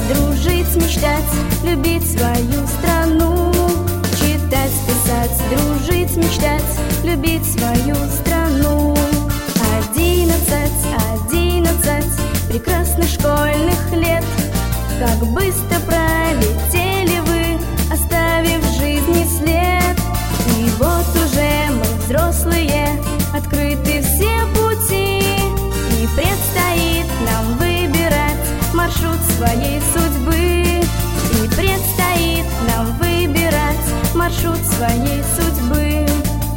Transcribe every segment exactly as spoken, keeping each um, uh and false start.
дружить, мечтать, любить свою страну. Читать, писать, дружить, мечтать, любить свою страну. Одиннадцать, одиннадцать прекрасных школьных лет. Как быстро пролетели вы, оставив в жизни след. И вот уже мы взрослые, открыты все пути, и предстоит нам выбирать маршрут своей судьбы. И предстоит нам выбирать маршрут своей судьбы.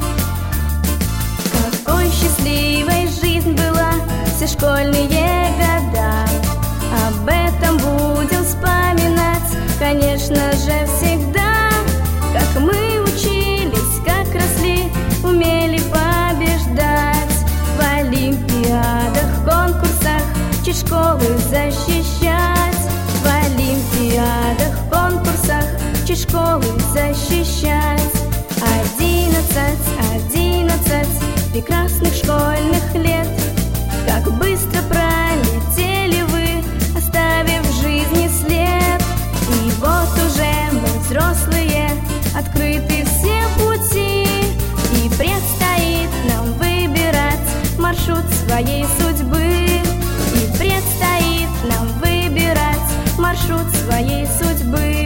Какой счастливой жизнь была все школьные года. Об этом будем вспоминать, конечно же, всегда. Как мы учились, как росли, умели побеждать в олимпиадах, конкурсах, честь школы защищать. В олимпиадах, конкурсах, честь школы защищать. Одиннадцать, одиннадцать прекрасных школьных лет. Как быстро пролетели вы, оставив в жизни след. И вот уже мы взрослые, открыты все пути, и предстоит нам выбирать маршрут своей судьбы. И предстоит нам выбирать маршрут своей судьбы.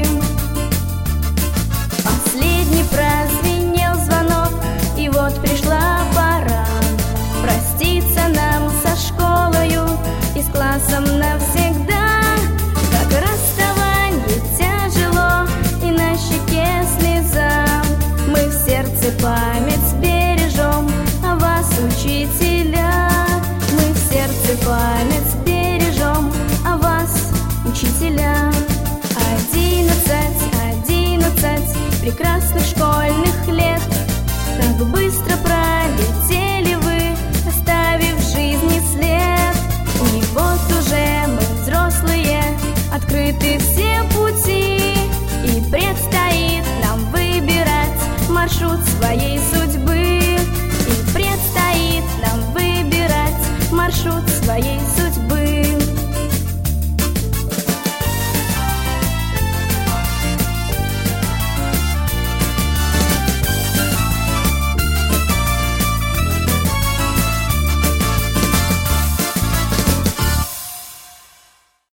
Последний прозвенел звонок, и вот пришла пора проститься нам со школою и с классом навсегда. Как расставание тяжело, и на щеке слеза. Мы в сердце память бережем о вас, учителя. Мы в сердце память бережем о вас, учителя. Одиннадцать, одиннадцать прекрасных школьных лет. Как быстро пролетели вы, оставив в жизни след. И вот уже мы взрослые, открыты все